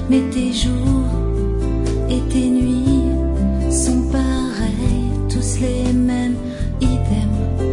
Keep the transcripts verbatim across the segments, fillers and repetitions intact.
mais tes jours et tes nuits sont pareils, tous les mêmes, idem.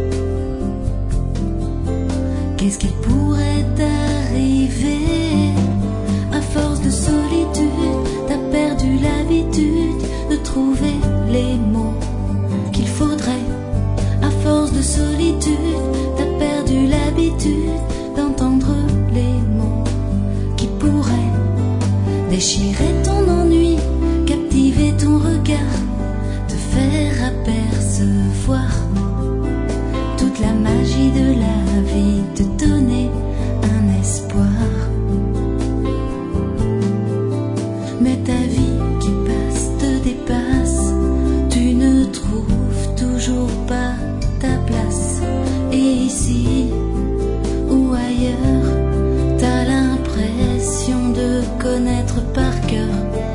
Qu'est-ce qu'il pourrait t'arriver? À force de solitude, t'as perdu l'habitude de trouver les mots qu'il faudrait. À force de solitude, t'as perdu l'habitude d'entendre les mots qui pourraient déchirer ton ennui, captiver ton regard, te faire apercevoir toute la magie de la vie, te donner un espoir. Mais ta vie qui passe te dépasse, tu ne trouves toujours pas ta place. Et ici ou ailleurs, t'as l'impression de connaître par cœur.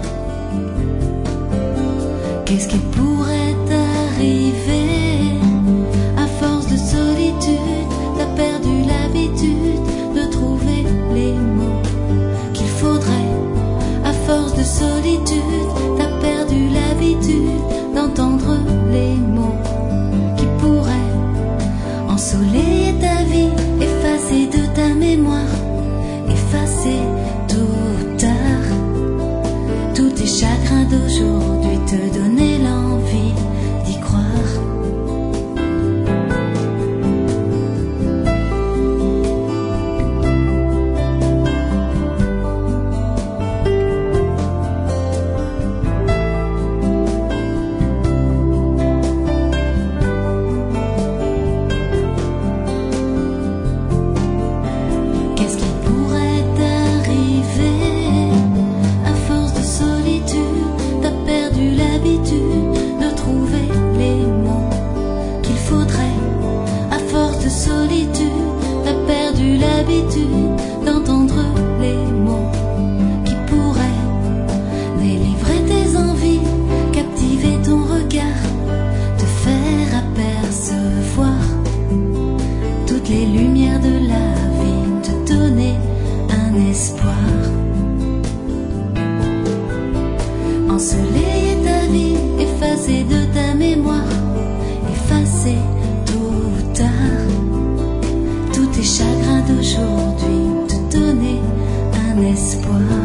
Qu'est-ce qui pourrait t'arriver? À force de solitude, t'as perdu l'habitude de trouver les mots qu'il faudrait. À force de solitude, t'as perdu l'habitude d'entendre les mots qui pourraient ensoleiller ta vie, effacer de ta mémoire, effacer tôt ou tard tous tes chagrins d'aujourd'hui, te donner l'envie d'y croire. Qu'est-ce qui pourrait t'arriver? À force de solitude, t'as perdu l'habitude de trouver les mots qu'il faudrait. À force de solitude, t'as perdu l'habitude d'entendre les mots qui pourraient délivrer tes envies, captiver ton regard, te faire apercevoir toutes les lumières de la vie, te donner un espoir. Ensoleiller ta vie, effacer de ta mémoire, effacer tôt ou tard tous tes chagrins d'aujourd'hui, te donner un espoir.